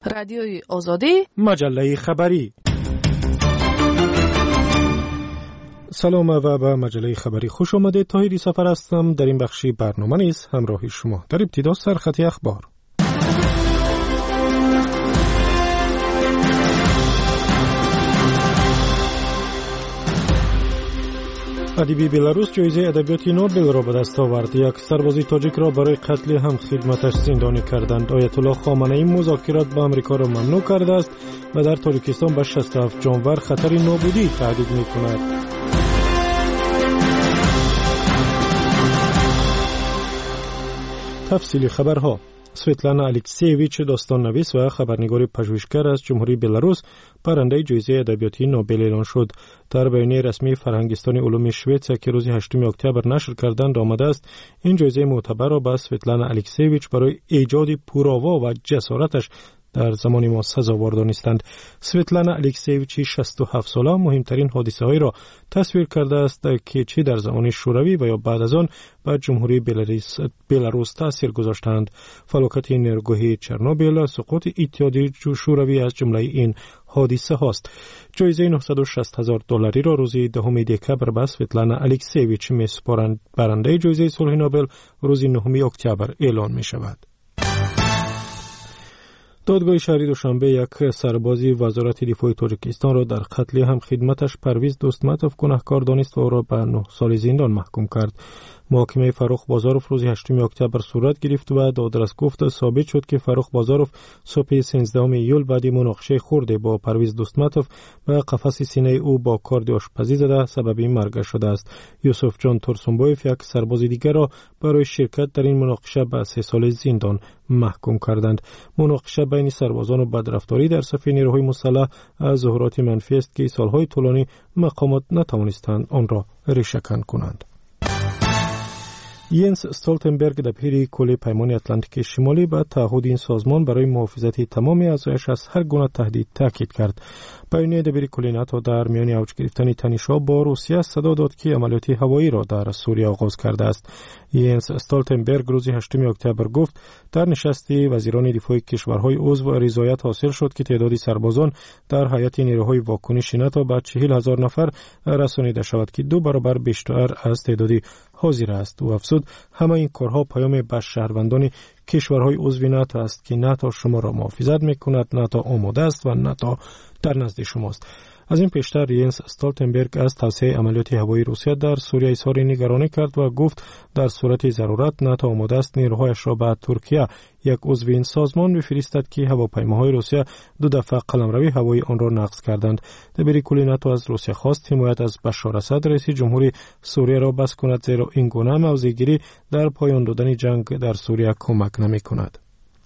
رادیوی آزادی، مجله خبری. سلام و به مجله خبری خوش آمدید. طاهری سفر هستم. در این بخشی برنامه نیست همراه شما. در ابتدا سرخط اخبار. ادیب بلاروس جایزه ادبیات نوبل را به دست آورد. یک سرباز تاجیک را برای قتل هم خدمتش زندانی کردند. آیت الله خامنه‌ای مذاکرات با آمریکا را ممنوع کرده است و در تاجیکستان به 67 جانور خطر نابودی تهدید می‌کند. تفصیل خبرها. سویتلانا الکسیویچ داستان‌نویس و خبرنگار پژوهشگر از جمهوری بلاروس برنده جایزه ادبیاتی نوبل اعلان شد. در بیانیه رسمی فرهنگستان علوم شوئد که روز 8 اکتبر نشر کردند آمده است این جایزه معتبر را به سویتلانا الکسیویچ برای ایجاد پرآوا و جسارتش در زمان ما سزاوار دانستند. سویتلانا الکسیویچ 67 ساله مهمترین حادثه‌هایی را تصویر کرده است که چه در زمان شوروی و یا بعد از آن بر جمهوری بلاروس تاثیر گذاشتند. فلاکت نیروگاه چرنوبیل، سقوط اتحادیه شوروی از جمله این حادثه هاست. جایزه $960,000 را روز 10 دکبر به سویتلانا الکسیویچ می‌سپارند. برنده جایزه صلح نوبل روز 9 اکتبر اعلان می‌شود. دادگاه شهری دوشنبه یک سربازی وزارت دفاع تاجیکستان را در قتل هم خدمتش پرویز دوستمتوف گناهکار دانست و او را به 9 سال زندان محکوم کرد. محاکمه فرخ بازاروف روز 8 اکتبر صورت گرفت و دادرس گفت ثابت شد که فرخ بازاروف صبح 13 ایول بعد مناقشه خرد با پرویز دوستمتوف به قفس سینه او با کارد آشپزی زده سبب مرگش شده است. یوسف جان تورسونبایف یک سرباز دیگر را برای شرکت در این مناقشه به 3 سال زندان محکوم کردند. مناقشه بین سربازان و بدرفتاری در صف نیروهای مسلح از ظهورات منفی است که سالهای طولانی مقامات نتوانستند آن را ریشه‌کن کنند. ینس استولتنبرگ دبیر کل پیمان اتلانتیک شمالی به تعهد این سازمان برای محافظت تمام اعضایش از هر گونه تهدید تاکید کرد. بیانیه دبیر کل ناتو در میان اوج گرفتن تنش‌ها با روسیه صدا داد که عملیات هوایی را در سوریه آغاز کرده است. ینس استولتنبرگ روز 8 اکتبر گفت در نشست وزیران دفاع کشورهای عضو رضایت حاصل شد که تعداد سربازان در هیئت نیروهای واکنش ناتو به 40,000 نفر رسانیده شود که 2 برابر بیشتر از تعداد حاضر است. و افزود همه این کارها پیام به شهروندان کشورهای عضو ناتو است که ناتو شما را محافظت میکند، ناتو آماده است و ناتو در نزد شماست. از این پیشتر ینس استولتنبرگ از توسعه عملیات هوایی روسیه در سوریه اظهار نگرانی کرد و گفت در صورت ضرورت ناتو آماده است نیروهایش را به ترکیه یک عضو این سازمان بفرستد که هواپیماهای روسیه 2 دفعه قلمروی هوایی آن را نقض کردند. دبیر کل ناتو از روسیه خواست حمایت از بشار اسد رئیس جمهوری سوریه را بس کند زیرا این گونه موضع‌گیری در پایان دادن جنگ در سوریه کمک نمی‌کند.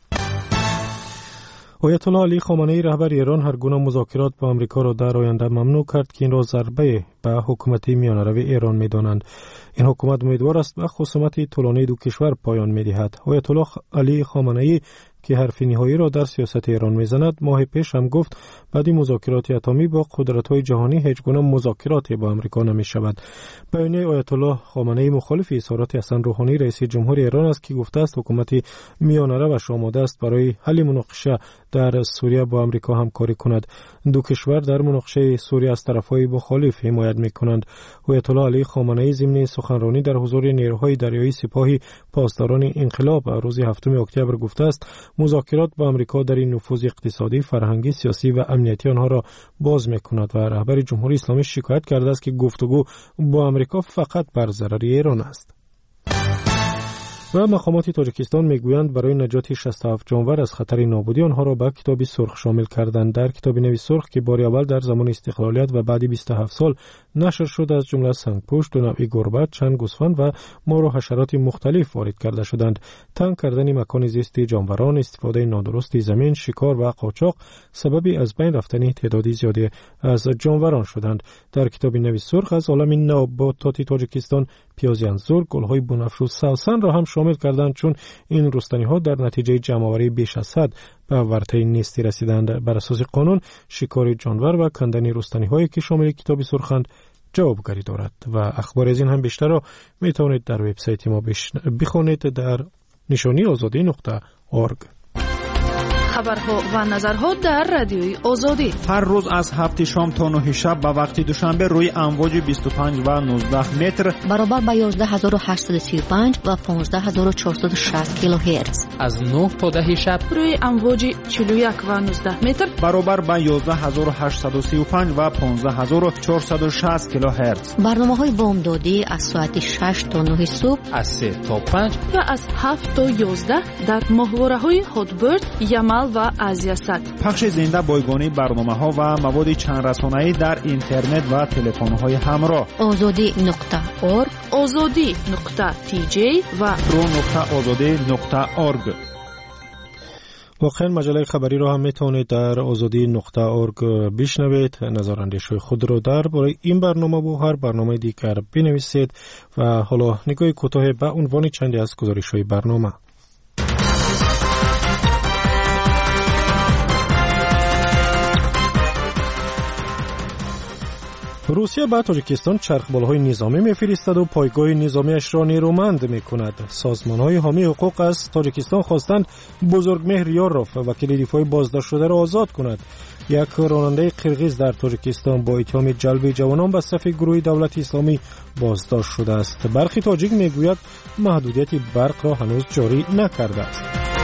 آیت الله علی خامنه‌ای رهبر ایران هر گونه مذاکرات با آمریکا را در آینده ممنوع کرد که این را ضربه به حکومت میانروی ایران می‌دانند. این حکومت امیدوار است به خصومت طولانی دو کشور پایان می‌دهد. آیت الله علی خامنه‌ای که حرف نهایی را در سیاست ایران می‌زند ماه پیش هم گفت بعد مذاکرات اتمی با قدرت‌های جهانی هیچ گونه مذاکراتی با آمریکا نمی‌شود. بیانیه آیت الله خامنه‌ای مخالف اظهارات حسن روحانی رئیس جمهوری ایران است که گفته است حکومت میانروش آماده است برای حل مناقشه در سوریه با آمریکا همکاری کند. دو کشور در مناقشه سوریه از طرف‌های مخالف حمایت می‌کنند. آیت الله علی خامنه‌ای ضمن سخنرانی در حضور نیروهای دریایی سپاه پاسداران انقلاب روز 7 اکتبر گفته است مذاکرات با آمریکا در این نفوذ اقتصادی، فرهنگی، سیاسی و امنیتی آنها را باز می‌کند و رهبر جمهوری اسلامی شکایت کرده است که گفتگو با آمریکا فقط بر ضرر ایران است. و مقامات تاجیکستان میگویند برای نجات 67 جانور از خطر نابودی آنها را به کتاب سرخ شامل کردند. در کتاب نوی سرخ که بار اول در زمان استقلالیت و بعد 27 سال نشر شد از جمله سنگپشت، دو نوع گربه، چند گوسفند و مار و حشرات مختلف وارد کرده شدند. تنگ کردن مکان زیست جانوران، استفاده نادرست زمین، شکار و قاچاق سبب از بین رفتن تعدادی زیادی از جانوران شدند. در کتاب نوی سرخ از عالم نباتات تاجیکستان پیاز انزور، گل‌های بنفش و سوسن را هم شامل کردند چون این رستنی‌ها در نتیجه جمع‌آوری بیش از 100 به ورطه نیستی رسیدند. بر اساس قانون شکار جانور و کندن رستنی‌هایی که شامل کتاب سرخند جوابگری دارد. و اخبار از این هم بیشتر را میتوانید در وبسایت ما بخوانید در نشانی azadi.org. خبرها و نظرها در رادیوی آزادی. هر روز از 7 شام تا 9 شب به وقت دوشنبه روی امواج 25 و 19 متر برابر با 11835 و 15460 کیلوهرتز. از 9 تا 10 شب روی امواج 41 و 19 متر برابر با 11835 و 15460 کیلوهرتز. برنامه‌های بامدادی از ساعت 6 تا 9 صبح، از 3 تا 5 و از 7 تا 11 در ماهواره‌های هاتبرد، یمل و آزیاسات. پخش زنده بایگانی برنامه‌ها و مواد چند رسانه‌ای در اینترنت و تلفن‌های همراه. azadi.org، azadi.tj و pro.azadi.org. واقعا مجله خبری را هم میتونید در azadi.org بشنوید. نظراندیش‌های خود را درباره این برنامه و هر برنامه دیگر بنویسید و حالا نگاه کوتاه به عنوان چندی از گزارش‌های برنامه. روسیه به تاجیکستان چرخبال‌های نظامی می‌فرستد و پایگاه نظامیش را نیرومند می‌کند. سازمان‌های حامی حقوق از تاجیکستان خواستند بزرگمهر یاروف وکیل دفاع بازداشت شده را آزاد کند. یک راننده قرغیز در تاجیکستان با اتهام جلب جوانان به صف گروه دولت اسلامی بازداشت شده است. برخی تاجیک می‌گوید محدودیت برق را هنوز جاری نکرده است.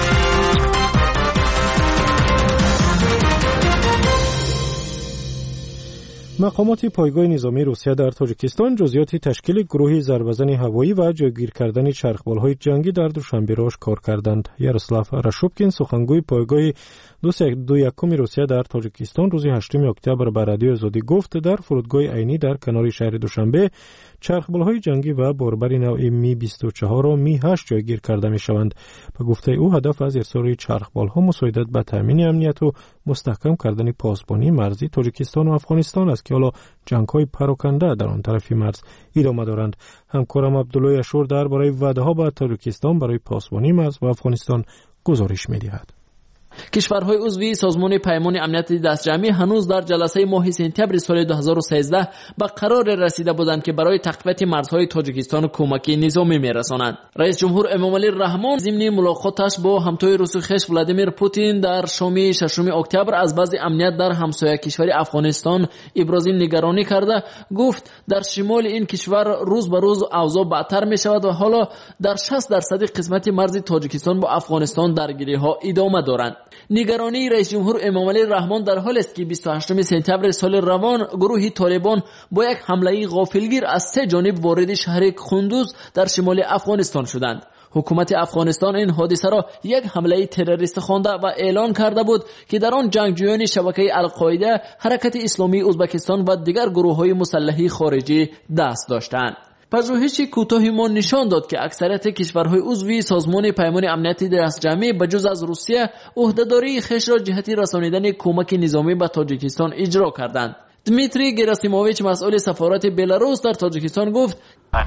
مقامات پایگاه نظامی روسیه در تاجیکستان جزئیات تشکیل گروه ضربه‌زن هوایی و جایگیر کردن چرخبال‌های جنگی در دوشنبه را آشکار کردند. یاروسلاو راشوبکین سخنگوی پایگاه 221 روسیه در تاجیکستان روز 8 اکتبر به رادیو آزادی گفت در فرودگاه عینی در کنار شهر دوشنبه چرخبال‌های جنگی و باربر نوع می 24 و می 8 جایگیر کرده می‌شوند. به گفته او هدف از ارسال چرخبال‌ها مساعدت به تامین امنیت و مستحکم کردن پاسبانی مرزی تاجیکستان و افغانستان است که حالا جنگ‌های پراکنده در آن طرف مرز ادامه دارند. همکارم عبدالله اشور درباره وعده‌ها به تاجیکستان برای پاسبانی مرز و افغانستان گزارش می‌دهد. کشورهای عضو سازمان پیمان امنیت دستجمعی هنوز در جلسه ماه سپتامبر سال 2013 به قرار رسیده بودند که برای تقویت مرزهای تاجیکستان کمکی نظامی می‌رسانند. رئیس جمهور امامعلی رحمان ضمن ملاقاتش با همتای روسی خویش ولادیمیر پوتین در شام 6 اکتبر از وضع امنیت در همسایه کشور افغانستان ابراز نگرانی کرده گفت در شمال این کشور روز به روز اوضاع بدتر می‌شود و حالا در 60% قسمت مرز تاجیکستان با افغانستان درگیری‌ها ادامه دارند. نگرانی رئیس جمهور امامعلی رحمان در حالی است که 28 سپتامبر سال روان گروه طالبان با یک حمله غافلگیر از 3 جانب وارد شهر قندوز در شمال افغانستان شدند. حکومت افغانستان این حادثه را یک حمله تروریستی خوانده و اعلان کرده بود که در آن جنگجویان شبکه القاعده، حرکت اسلامی ازبکستان و دیگر گروه‌های مسلحی خارجی دست داشتند. پژوهش کوتاهی ما نشان داد که اکثریت کشورهای عضو سازمان پیمان امنیت دستجمعی بجز از روسیه عهده‌داری خویش را جهت رسانیدن کمک نظامی به تاجیکستان اجرا کردند. دمیتری گراسیموویچ مسئول سفارت بلاروس در تاجیکستان گفت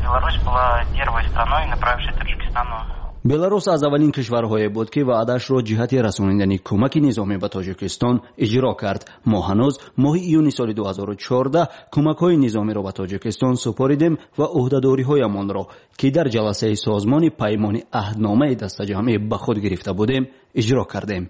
беларусь аз аввалин кишварҳое буд ки ваъдаш ро ҷиҳати расонидани кӯмаки низомӣ ба тоҷикистон иҷро кард. мо ҳанӯз моҳи июни соли 2014 кӯмакҳои низомиро ба тоҷикистон супоридем ва ӯҳдадориҳоямонро ки дар ҷаласаи созмони паймони аҳдномаи дастаҷамъӣ ба худ гирифта будем иҷро кардем.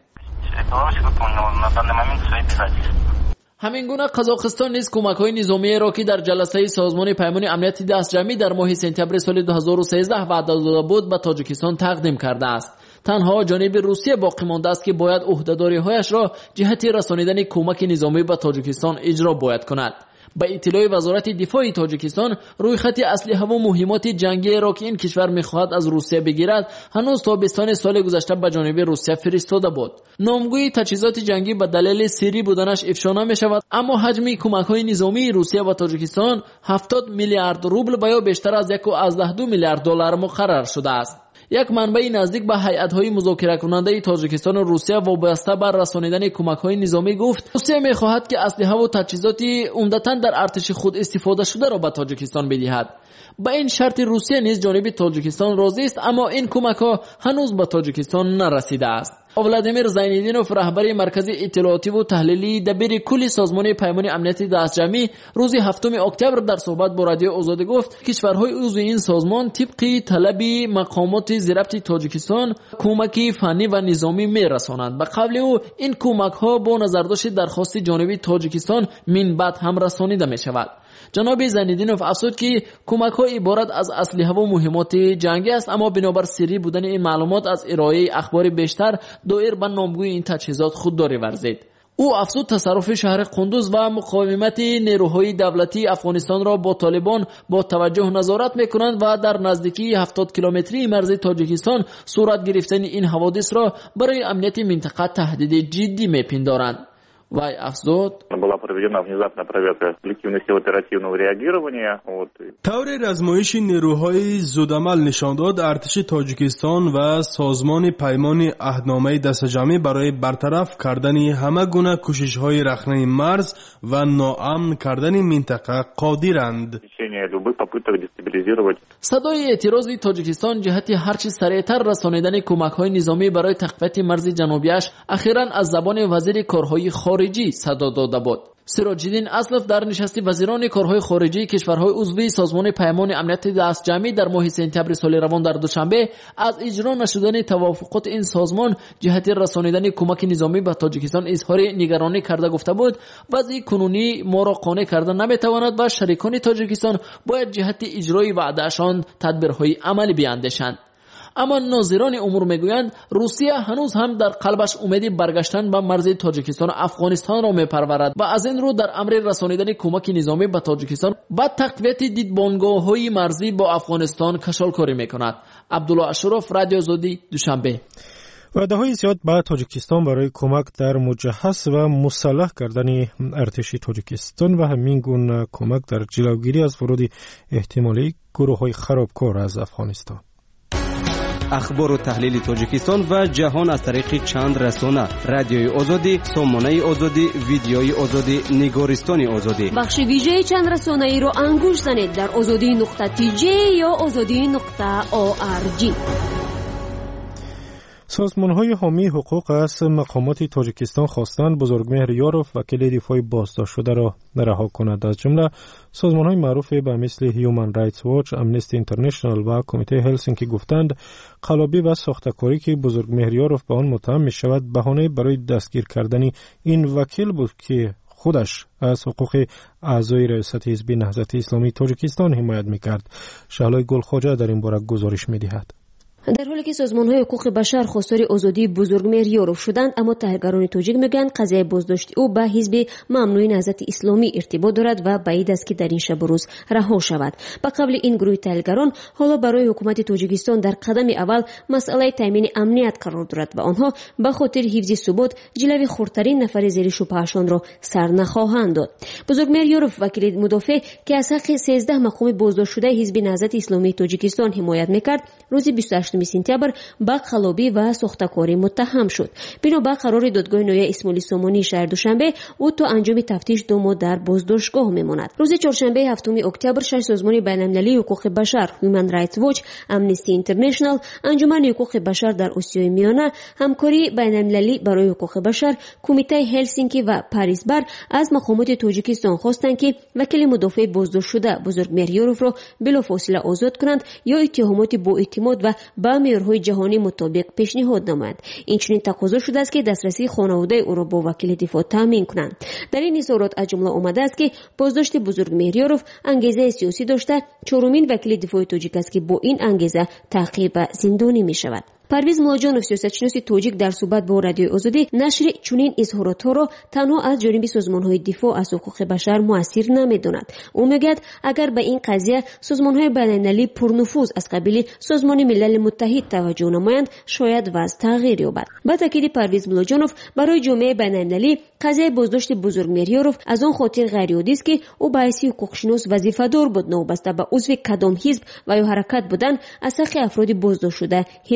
همین گونه قزاقستان نیز کمک‌های نظامی را که در جلسه سازمان پیمان امنیت دستجمعی در ماه سپتامبر سال 2013 وعده داده بود به تاجیکستان تقدیم کرده است. تنها جانب روسیه باقی مانده است که باید عهده‌داری‌هایش را جهت رسانیدن کمک نظامی به تاجیکستان اجرا باید کند. به اطلاع وزارت دفاع تاجیکستان روی خط اسلحه و مهمات جنگی را که این کشور می‌خواهد از روسیه بگیرد هنوز تابستان سال گذشته به جانب روسیه فرستاده بود. نامگوی تجهیزات جنگی به دلیل سری بودنش افشا نمی‌شود، اما حجم کمک‌های نظامی روسیه و تاجیکستان 70 میلیارد روبل و یا بیشتر از 1.12 میلیارد دلار مقرر شده است. یک منبع نزدیک به هیئت‌های مذاکره کننده تاجیکستان و روسیه وابسته بر رسانیدن کمک‌های نظامی گفت روسیه می‌خواهد که اسلحه و تجهیزات عمدتاً در ارتش خود استفاده شده را به تاجیکستان بدهد. با این شرط روسیه نیز جانب تاجیکستان راضی است، اما این کمک‌ها هنوز به تاجیکستان نرسیده است. ولادیمیر زینالدینوف رهبر مرکز اطلاعاتی و تحلیلی دبیر کل سازمان پیمان امنیت دستجمعی روز 7 اکتبر در صحبت با رادیو آزادی گفت کشورهای عضو این سازمان طبق طلب مقامات ضبط تاجیکستان کمک فنی و نظامی میرسانند. به قول او این کمک ها با نظرداشت درخواست جانبی تاجیکستان من بعد هم رسانیده می شود. جناب زینالدینوف افزود که کمک ها عبارت از اسلحه و مهمات جنگی است، اما بنابر سری بودن این معلومات از ارائه اخبار بیشتر دایر به نامگوی این تجهیزات خودداری ورزید. او افزود تصرف شهر قندوز و مقاومت نیروهای دولتی افغانستان را با طالبان با توجه نظارت میکنند و در نزدیکی 70 کیلومتری مرز تاجیکستان صورت گرفتن این حوادث را برای امنیت منطقه تهدید جدی میپندارند. وای افزود была проведена внезапная проверка коллективных сил оперативного реагирования. طور رزمایش نیروهای زودعمل نشان داد ارتش تاجیکستان و سازمان پیمان عهدنامه دستجمعی برای برطرف کردن همه گونه کوشش‌های رخنه مرز و ناامن کردن منطقه قادرند. صدای اعتراض تاجیکستان جهت هرچه سریعتر رسانیدن کمک‌های نظامی برای تقویت مرز جنوبیش اخیراً از زبان وزیر کارهای خارجی صدا داده بود. سراج‌الدین اسلف در نشست وزیران کارهای خارجی کشورهای عضو سازمان پیمان امنیت دستجمعی در ماه سپتامبر سال روان در دوشنبه از اجرا نشدن توافقات این سازمان جهت رسانیدن کمک نظامی به تاجیکستان اظهار نگرانی کرده گفته بود وضع کنونی ما را قانع کرده نمیتواند و شریکان تاجیکستان باید جهت اجرای وعدهشان تدبیرهای عملی بیاندیشند. اما ناظران امور میگویند روسیه هنوز هم در قلبش امید برگشتن به مرز تاجیکستان و افغانستان را میپرورد و از این رو در امر رسانیدن کمک نظامی به تاجیکستان با تقویت دیدبانگاه‌های مرزی با افغانستان کشالکاری میکند. عبدالله اشرف، رادیو آزادی، دوشنبه. وعده‌های زیاد به تاجیکستان برای کمک در مجهز و مسلح کردن ارتش تاجیکستان و همین گونه کمک در جلوگیری از ورود احتمالی گروه‌های خرابکار از افغانستان. اخبار و تحلیل تاجیکستان و جهان از طریق چند رسانه: رادیوی آزادی، سامانه آزادی، ویدیوی آزادی، نگارستان آزادی. بخش ویژه چند رسانه ای را انگوش زنید در azadi.tj یا azadi.org. سازمان‌های حامی حقوق از مقامات تاجیکستان خواستند بزرگمهر یاروف وکیل دفاع بازداشت شده را رها کند. از جمله سازمان‌های معروف به مثل هیومن رایتس واچ، امنستی اینترنشنال و کمیته هلسینکی گفتند قلابی و ساخته‌کاری که بزرگمهر یاروف به آن متهم می‌شود بهانه برای دستگیر کردن این وکیل بود که خودش از حقوق اعضای ریاست حزب نهضت اسلامی تاجیکستان حمایت می‌کرد. شهلای گلخواجه در این باره گزارش می‌دهد. در حالی که سازمان‌های حقوق بشر خواستار آزادی بزرگمهر یاروف شدند، اما تحقیقگران تاجیک میگن قضیه بازداشت او به حزب ممنوع نهضت اسلامی ارتباط دارد و بعید است که در این شب و روز رها شود. به قبل این گروه تحقیقگران حالا برای حکومت تاجیکستان در قدم اول مسئله تامین امنیت قرار دارد و آنها به خاطر حفظ ثبات جلوی خردترین نفر زیر شبههشان را سر نخواهند داد. بزرگمهر یاروف وکیل مدافع که از حق 13 مقام بازداشت شده حزب نهضت اسلامی تاجیکستان حمایت میکرد، روز 28 سپتامبر با قلابی و ساخته‌کاری متهم شد. بنابر قرار دادگاه نویه اسماعیل سامانی شهر دوشنبه او تا انجام تفتیش 2 ماه در بازداشتگاه میماند. روز چهارشنبه 7 اکتبر 6 سازمان بین‌المللی حقوق بشر، هیومن رایتس واچ، امنستی اینترنشنال، انجمن حقوق بشر در آسیای میانه، همکاری بین‌المللی برای حقوق بشر، کمیته هلسینکی و پاریس بر از مقامات تاجیکستان خواستند که وکیل مدافع بازداشت شده بزرگمهر یاروف را بلافاصله آزاد کنند یا اتهامات با اعتماد و با معیارهای جهانی مطابق پیشنهاد نمایند. این چنین تقاضا شده است که دسترسی خانواده او را با وکیل دفاع تامین کنند. در این اظهارات از جمله آمده است که بازداشت بزرگمهر یاروف انگیزه سیاسی داشته، چهارمین وکیل دفاع تاجیک است که با این انگیزه تعقیب و زندانی می شود. پرویز ملاجانوف سیاستشناس تاجیک در صحبت با رادیو آزادی نشر چنین اظهارات را تنها از جانب سازمان‌های دفاع از حقوق بشر مؤثر نمی‌داند. او میگوید اگر به این قضیه سازمان‌های بین‌المللی پرنفوذ از قبیل سازمان ملل متحد توجه نمایند، شاید وضع تغییر یابد. با تاکید پرویز ملاجانوف برای جامعه بین‌المللی قضیه بازداشت بزرگمهر یاروف از آن خاطر غیرعادی است که او به حیث حقوقشناس وظیفه‌دار بود نوبسته به عضو کدام حزب و یا حرکت بودن از حق افراد بازداشت شده حمایت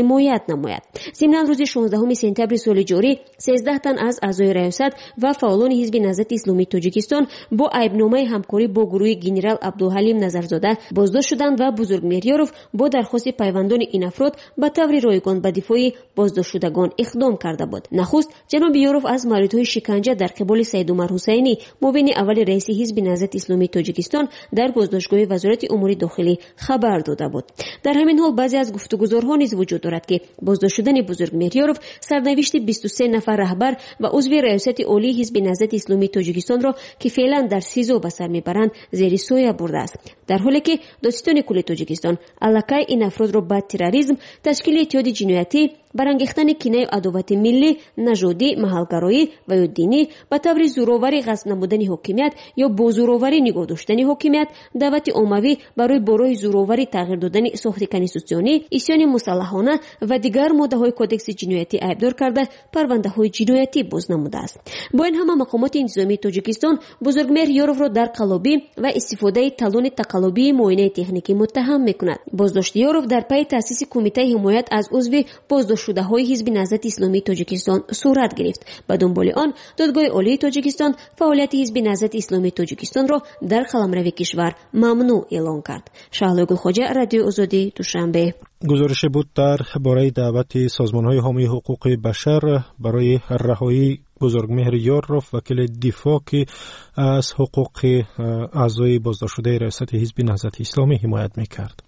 نماید. ضمناً روز 16 سپتامبر سال جاری 13 تن از اعضای ریاست و فعالان حزب نهضت اسلامی تاجیکستان با عیبنامه همکاری با گروه گنرال عبدالحلیم نظرزاده بازداشت شدند و بزرگ میریاروف با درخواست پیوندان این افراد به طور رایگان به دفاع بازداشت شدگان اقدام کرده بود. نخست جناب یاروف از موردهای شکنجه در قبال سید عمر حسینی معاون اول رئیس حزب نهضت اسلامی تاجیکستان در بازداشتگاه وزارت امور داخلی خبر داده بود. در همین حال بعضی از گفتگوزارها نیز وجود دارد که بازداشت شدن بزرگ میریاروف سرنوشت 23 نفر رهبر و عضو ریاست عالی حزب نهضت اسلامی تاجیکستان را که فعلا در سیزو به سر میبرند زیر سایه برده است، در حالی که دادستان کل تاجیکستان علاقه این افراد را به تروریسم، تشکیل اتحاد جنایتی، برانگیختن کینه و عداوت ملی، نژادی، محلگرایی و یا دینی، به طور زورآوری غصب نمودن حاکمیت یا با زورآوری نگاه داشتن حاکمیت، دعوت عمومی برای برای زورآوری تغییر دادن ساخت کنستیتوسیونی، عصیان مسلحانه و دیگر ماده‌های کودکس جنایتی عیبدار کرده پرونده‌های جنایتی باز نموده است. با این همه مقامات انتظامی تاجیکستان بزرگمهر یاروف را در قلابی و استفاده تالون تقلبی معاینه تکنیکی متهم می‌کند. بازداشت یاروف در پی تأسیس کمیته حمایت از عضو بازداشت شده های حزب نهضت اسلامی تاجیکستان صورت گرفت. به دنبال آن دادگاه عالی تاجیکستان فعالیت حزب نهضت اسلامی تاجیکستان را در قلمرو کشور ممنوع اعلام کرد. شهلا گلخواجه، رادیو آزادی، دوشنبه. گزارش بود درباره دعوت سازمان‌های حامی حقوق بشر برای رهایی بزرگمهر یاروف، وکیل دفاع که از حقوق اعضای بازداشت شده ریاست حزب نهضت اسلامی حمایت می‌کرد.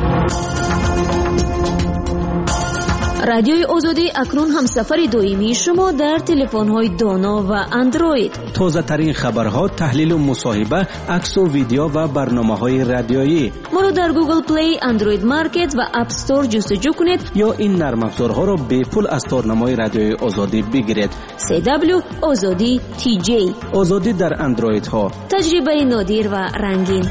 رادیوی آزادی اکنون همسفر دائمی شما در تلفن‌های دانا و اندروید. تازه ترین خبرها، تحلیل و مصاحبه، عکس و ویدیو و برنامه‌های رادیویی. ما رو در گوگل پلی، اندروید مارکت و اپ استور جستجو کنید یا این نرم افزارها را به پول از تارنمای رادیوی آزادی بگیرید. CW آزادی TJ. آزادی در اندروید ها. تجربه نادر و رنگین.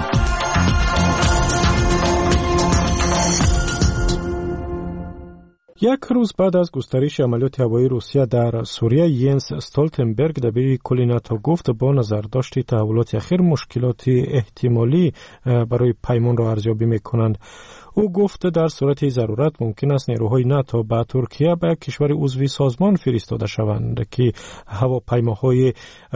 یک روز بعد از گسترش عملیات هوایی روسیه در سوریه، ینس استولتنبرگ دبیر کل ناتو گفت با نظرداشت تحولات اخیر مشکلات احتمالی برای پیمان را ارزیابی می‌کنند. او گفت در صورت ضرورت ممکن است نیروهای ناتو به ترکیه به کشور عضو سازمان فرستاده شوند که هواپیماهای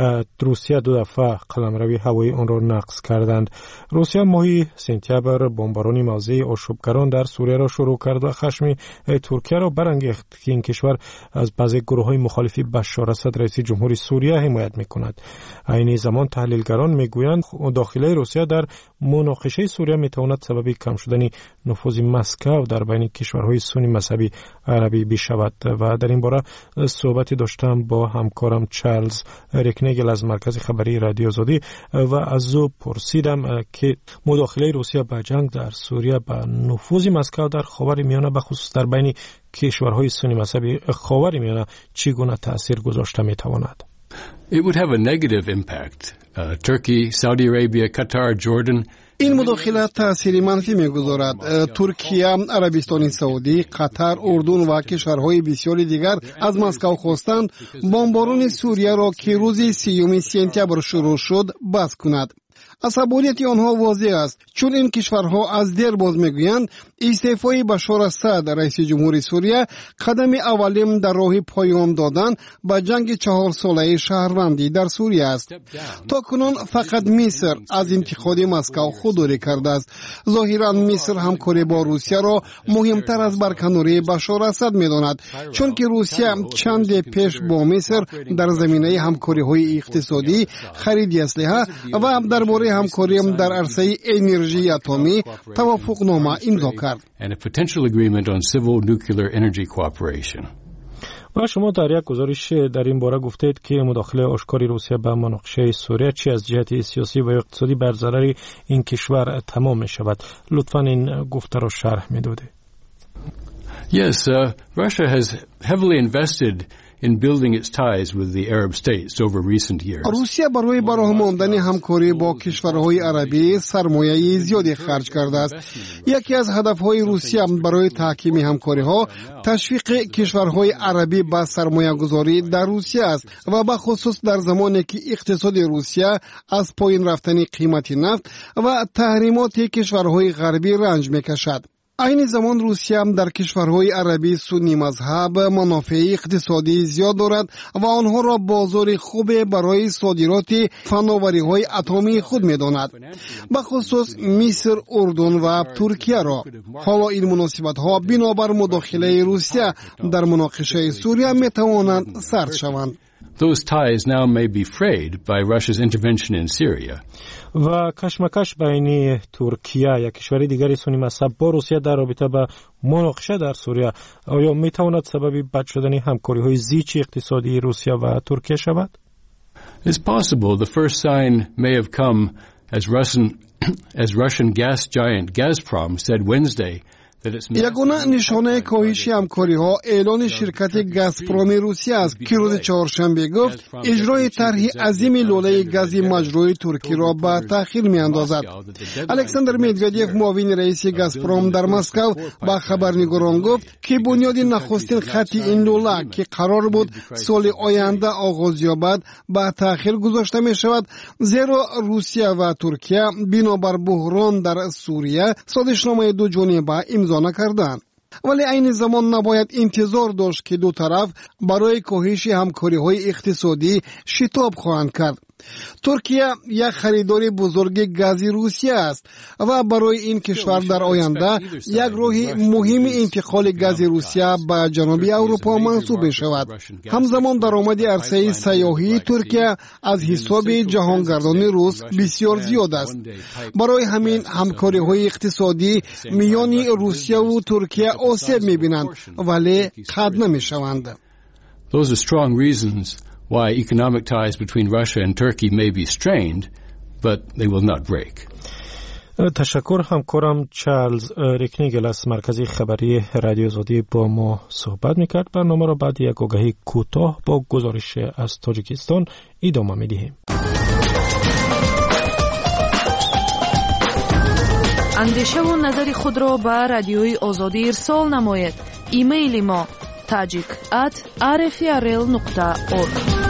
روسیه 2 دفعه قلمرو هوایی آن را نقض کردند. روسیه ماه سپتامبر بمباران موضع آشوبگران در سوریه را شروع کرد و خشم ترکیه را برانگیخت که این کشور از بعضی گروه‌های مخالف بشار اسد رئیس جمهوری سوریه حمایت می‌کند. این زمان تحلیلگران می‌گویند داخله روسیه در مناقشه سوریه می‌تواند سبب کم شدن نفوذ مسکو در بین کشورهای سنی مذهبی عربی بشود و در این باره صحبتی داشتم با همکارم چارلز ریکنگل از مرکز خبری رادیو آزادی و از او پرسیدم که مداخله روسیه به جنگ در سوریه به نفوذ مسکو در خاورمیانه به خصوص در بین کشورهای سنی مذهبی خاورمیانه چگونه تأثیر گذاشته میتواند. It would have a negative impact. Turkey, Saudi Arabia, Qatar, Jordan. این مداخلت تأثیر منفی می‌گذارد. ترکیه، عربستان سعودی، قطر، اردن و کشورهای بسیاری دیگر از مسکو خواستند بمباران سوریه را که روز 30 سپتامبر شروع شد بس کند. عصبانیت آنها واضح است، چون این کشورها از دیر باز میگویند استعفای بشار اسد رئیس جمهوری سوریه قدم اولین در راه پایان دادن به جنگ 4 ساله شهروندی در سوریه است. تا کنون فقط مصر از انتقاد مسکو خودداری کرده است. ظاهرا مصر همکاری با روسیه را مهمتر از برکناری بشار اسد میداند، چون که روسیه چند پیش با مصر در زمینه همکاری های اقتصادی، خرید اسلحه و درباره همکاری در عرصه انرژی اتمی توافقنامه امضا کرد. And a potential agreement on civil nuclear energy cooperation. و شما در یک گزارش در این باره گفتید که مداخله آشکاری روسیه به مناقشه سوریه چی از جهت سیاسی و اقتصادی بر ضرر این کشور تمام می شود. لطفاً این گفته را شرح می دادید. Yes, Russia has heavily invested in building its ties with the Arab states over recent years. روسیه برای برآمدن همکاری با کشورهای عربی سرمایه زیادی خرج کرده است. یکی از هدفهای روسیه برای تحکیم همکاری‌ها تشویق کشورهای عربی به سرمایه‌گذاری در روسیه است و به خصوص در زمانی که اقتصاد روسیه از پایین رفتن قیمت نفت و تحریمات کشورهای غربی رنج می‌کشد. این زمان روسیه هم در کشورهای عربی سنی مذهب منافع اقتصادی زیاد دارد و آنها را بازار خوب برای صادرات فناوری‌های اتمی خود می‌داند، بخصوص مصر، اردن و ترکیه را. حالا این مناسبت‌ها بنابر مداخله روسیه در مناقشه سوریه می‌توانند سرد شوند. Those ties now may be frayed by Russia's intervention in Syria. و کشمکش بین ترکیه یک کشور دیگر سنی مذهب با روسیه در رابطه با مناقشه در سوریه آیا میتواند سبب بد شدن همکاری‌های زیچ اقتصادی روسیه و ترکیه شود؟ It's possible the first sign may have come as Russian gas giant Gazprom said Wednesday. یگانه نشانه کاهش همکاری‌ها اعلان شرکت گازپروم روسیه است که روز چهارشنبه گفت اجرای طرح عظیم لوله گاز مجروح ترکی را به تأخیر می‌اندازد. الکساندر مدودیف معاون رئیس گازپروم در مسکو با خبرنگاران گفت که بنیاد نخستین خط این لوله که قرار بود سال آینده آغاز یابد به تأخیر گذاشته می‌شود، زیرا روسیه و ترکیه بنابر بحران در سوریه سازشنامه دو جانبه امضا نکردند. ولی این زمان نباید انتظار داشت که دو طرف برای کاهش همکاری‌های اقتصادی شتاب خواهند کرد. ترکیه یک خریدار بزرگ گاز روسیه است و برای این کشور در آینده یک راه مهم انتقال گاز روسیه به جنوب اروپا منصوب شود. همزمان درآمد عرصه سیاحی ترکیه از حساب جهانگردان روس بسیار زیاد است. برای همین همکاری‌های اقتصادی میان روسیه و ترکیه آسیب می‌بینند ولی قطع نمی‌شوند. Those are strong reasons why economic ties between Russia and Turkey may be strained, but they will not break. تشکر. همکارم چارلز ریکنیگل از مرکز خبری رادیو آزادی با ما صحبت میکرد. برنامه را بعد یک آگهی کوتاه با گزارش از تاجیکستان ادامه میدهیم. اندیشه و نظر خود را به رادیوی آزادی ارسال نمایید. ایمیل ما tajik@rfrl.org.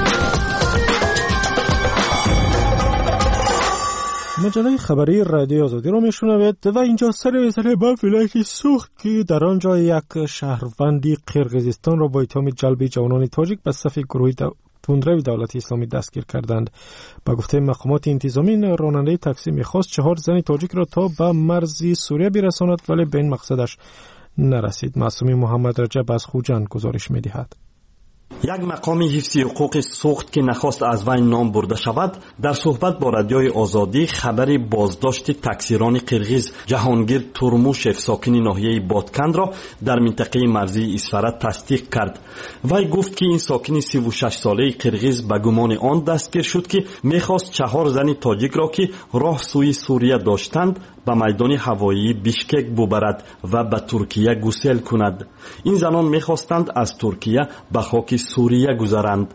مجله خبری رادیو آزادی را میشنوید و اینجا سر مسئله با فلک سوخت که در آنجا یک شهروندی قرقیزستان را با اتهام جلب جوانان تاجیک به صف گروه تندروی دولت اسلامی دستگیر کردند. با گفته مقامات انتظامی راننده تاکسی میخواست 4 زن تاجیک را تا به مرز سوریه برساند ولی به این مقصدش نرسید. معصومی محمد رجب از خوجند گزارش میدهد. یک مقام حفظی حقوق سوخت که نخواست از وی نام برده شود در صحبت با رادیوی آزادی خبر بازداشت تکثیران قرغیز جهانگیر تورموشف ساکن ناحیه بادکند را در منطقه مرزی اسفره تصدیق کرد. وی گفت که این ساکن 36 ساله قرغیز به گمان آن دستگیر شد که میخواست 4 زن تاجیک را که راه سوی سوریه داشتند به میدان هوایی بیشکک ببرد و به ترکیه گسیل کند. این زنان میخواستند از ترکیه به خاک سوریه گذرند.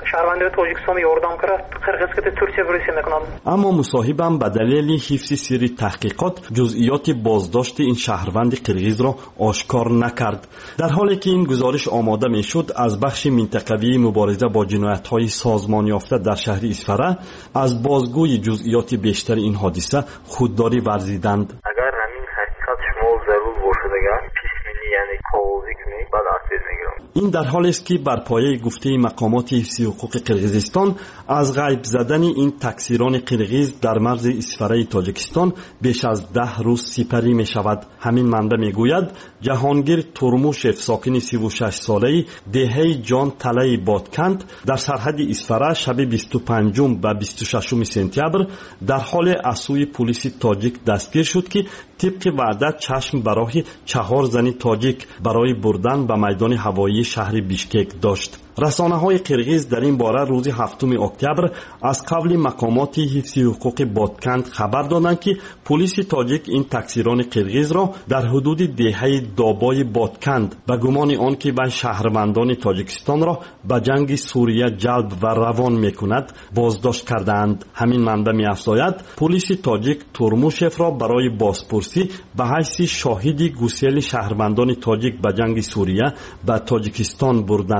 اما مصاحبم به دلیل حفظ سری تحقیقات جزئیات بازداشت این شهروند قرغیز را آشکار نکرد. در حالی که این گزارش آماده میشد از بخش منطقوی مبارزه با جنایت‌های سازمان یافته در شهر اسفره از بازگوی جزئیات بیشتر این حادثه خودداری ورزیدند. اگر همین حقیقت شما ضرور باشه دیگه پیش‌بینی یعنی کاوزی کنید بعد اساس میگیرم. این در حالی است که بر پایه گفته مقامات حفظی حقوق قرقیزستان از غیب زدن این تکثیران قرغیز در مرز اسفره تاجیکستان بیش از 10 روز سپری می شود. همین منبع می گوید جهانگیر تورموشف ساکن 36 ساله دهه جان تله بادکند در سرحد اسفره شب 25 و 26 سپتامبر در حال از سوی پلیس تاجیک دستگیر شد که طبق وعده چشم برای 4 زن تاجیک برای بردن به میدان هوایی شهر بیشکک داشت. رسانه‌های قرغیز در این باره روز 7 اکتبر از قبل مقامات حفظی حقوق بادکند خبر دادند که پلیس تاجیک این تکثیران قرغیز را در حدود دهه دابای بادکند به گمان آنکه به شهروندان تاجیکستان را به جنگ سوریه جلب و روان می‌کند بازداشت کردند. همین منبع می‌افزاید پلیس تاجیک تورموشف را برای بازپرسی به حیث شاهد گسیل شهروندان تاجیک به جنگ سوریه به تاجیکستان بردند.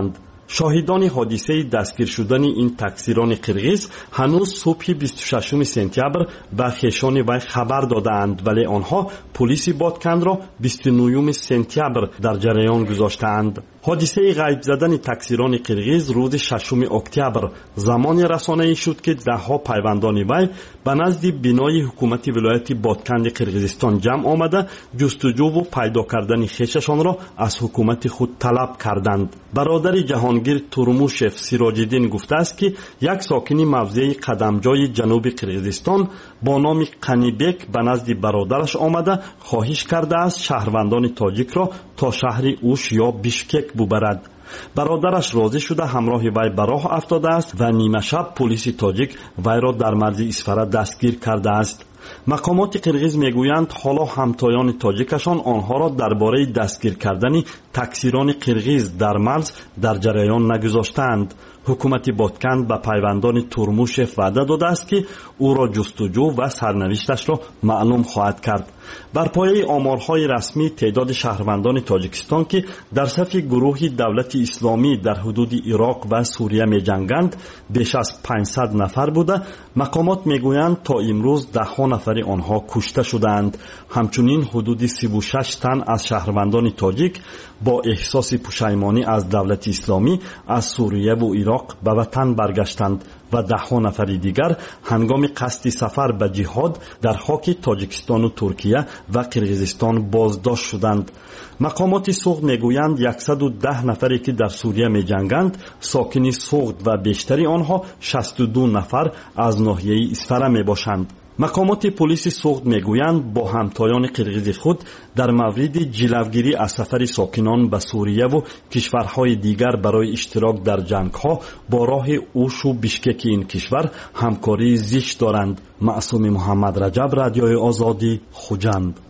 شاهدان حادثه دستگیر شدن این تکثیران قرغیز هنوز صبح 26 سپتامبر به خیشان وی خبر دادند، ولی آنها پلیس بادکند را 29 سپتامبر در جریان گذاشتند. حادثه غیب زدن تکثیران قرغیز روز 6 اکتبر زمان رسانه‌ای شد که دهها پیوندان وی به نزد بنای حکومت ولایت بادکند قرغیزستان جمع آمده جستجو و پیدا کردن خویششان را از حکومت خود طلب کردند. برادر جهانگیر تورموشف سیراج‌الدین گفته است که یک ساکن موضع قدمجای جنوب قرغیزستان با نام قنیبک به نزد برادرش آمده خواهش کرده است شهروندان تاجیک را تا شهر اوش یا بیشکک ببرد. برادرش راضی شده همراه وی به راه افتاده است و نیمه شب پلیس تاجیک وی را در مرز اسفره دستگیر کرده است. مقامات قرغیز میگویند حالا همتایان تاجیکشان آنها را درباره دستگیر کردن تکثیران قرغیز در مرز در جریان نگذاشتند. حکومت بادکند به پیوندان تورموشف وعده داده است که او را جستجو و سرنوشتش را معلوم خواهد کرد. بر پایه آمارهای رسمی تعداد شهروندان تاجیکستان که در صف گروه دولت اسلامی در حدود عراق و سوریه می جنگند بیش از 500 نفر بوده. مقامات میگویند تا امروز ده نفر آنها کشته شدند. همچنین حدود 36 تن از شهروندان تاجیک با احساس پشیمانی از دولت اسلامی از سوریه و عراق به وطن برگشتند و ده نفر دیگر هنگام قصد سفر به جهاد در خاک تاجیکستان و ترکیه و قرغیزستان بازداشت شدند. مقامات سوغد میگویند 110 نفری که در سوریه می جنگند ساکن سوغد و بیشتری آنها 62 نفر از ناحیه اسفره می باشند. مقامات پلیس سوغد میگویند با همتایان قرغیز خود در مورد جلوگیری از سفر ساکنان به سوریه و کشورهای دیگر برای اشتراک در جنگها با راه اوش و بیشکک این کشور همکاری زیست دارند. معصوم محمد رجب، رادیوی آزادی، خوجند.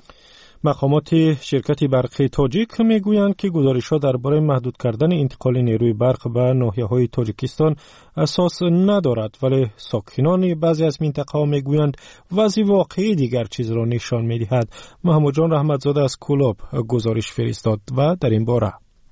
مقامات شرکت برق تاجیک میگویند که گزارش‌ها درباره محدود کردن انتقال نیروی برق به ناحیه‌های تاجیکستان اساس ندارد، ولی ساکنان بعضی از منطقه‌ها میگویند وضع واقعی دیگر چیز را نشان می‌دهد. محمود جان رحمتزاده از کولاب گزارش فرستاد و در این باره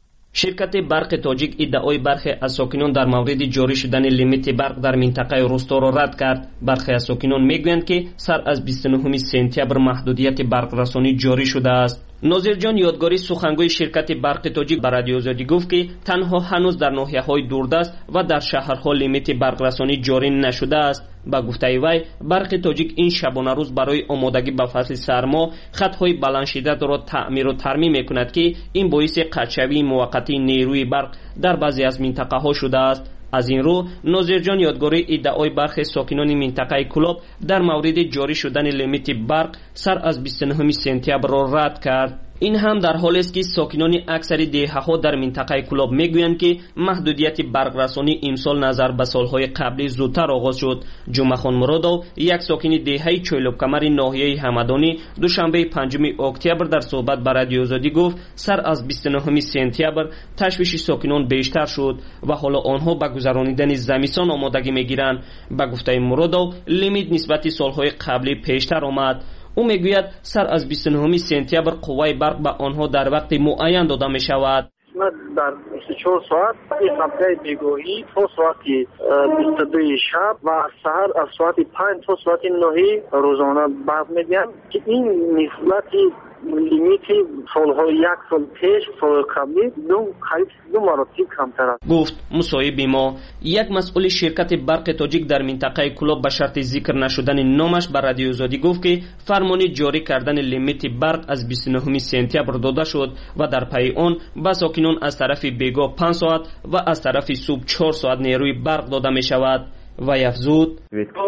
شرکت برق تاجیک ادعای برخی از ساکنان در مورد جاری شدن لیمیت برق در منطقه روستا را رد کرد. برخی از ساکنان میگویند که سر از 29 سپتامبر محدودیت برق رسانی جاری شده است. ناظر جان یادگاری سخنگوی شرکت برق تاجیک به رادیو آزادی گفت که تنها هنوز در ناحیه‌های دوردست و در شهرها لیمیت برق رسانی جاری نشده است. با گفته وی برق تاجیک این شبانه روز برای آمادگی به فصل سرما خطهای بلندشدت را تعمیر و ترمیم میکند که این باعث قطعی موقتی نیروی برق در بعضی از منطقه ها شده است. از این رو ناظر جان یادگاری ادعای برخی ساکنان منطقه کولاب در مورد جاری شدن لیمیت برق سر از 29 سپتامبر را رد کرد. این هم در حالی است که ساکنان اکثر دهه‌ها در منطقه کولاب میگویند که محدودیت برق رسانی امسال نظر به سالهای قبلی زودتر آغاز شد. جمعه خان مرادov یک ساکن دهه چویلوبکمر ناحیه همدانی دوشنبه 5 اکتبر در صحبت با رادیو آزادی گفت سر از 29 سپتامبر تشویش ساکنان بیشتر شد و حالا آنها به گذرانیدن زمستان آمادگی میگیرند. به گفته مرادov لیمیت نسبت سالهای قبلی پیشتر آمد. او میگوید سر از 29 سپتامبر قوه برق به آنها در وقت معین داده می شود. در 24 ساعت این خطه بیگاهی تا ساعت 22 شب و سحر از ساعت 5 تا ساعت 9 روزانه برق میدن که این نسبت لیمیت سالهای یک سال پیش سال قبلی دو مراتب کمتر است. گفت مصاحب ما یک مسئول شرکت برق تاجیک در منطقه کولاب به شرط ذکر نشدن نامش به رادیو آزادی گفت که فرمان جاری کردن لیمیت برق از 29 سپتامبر داده شد و در پی آن به ساکنان از طرف بیگاه 5 ساعت و از طرف صبح 4 ساعت نیروی برق داده می شود. و افزود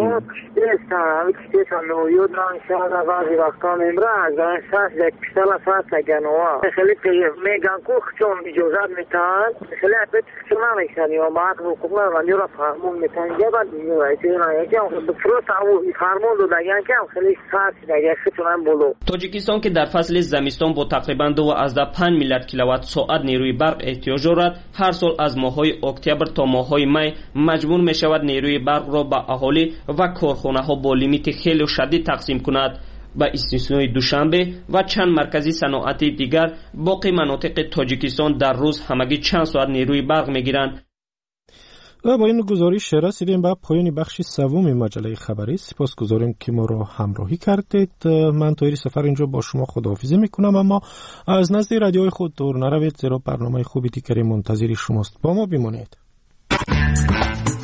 تاجیکستان که در فصل زمستان با تقریبا 2.5 میلیارد کیلووات ساعت نیروی برق احتیاج دارد، هر سال از ماه‌های اکتبر تا ماه‌های می مجبور می شود نیروی برق را به اهالی و کارخانه ها با لیمیت خیلی شدید تقسیم کند. با استثنای دوشنبه و چند مرکزی صنعتی دیگر باقی مناطق تاجیکستان در روز همگی چند ساعت نیروی برق میگیرند. و با این گزارش رسیدیم به پایان بخش سوم مجله خبری. سپاسگزاریم که ما را همراهی کردید. من طاهر سفر اینجا با شما خداحافظی میکنم، اما از نزد رادیوی خود دور نروید، زیرا برنامه خوبی دیگری منتظر شماست. با ما بمانید.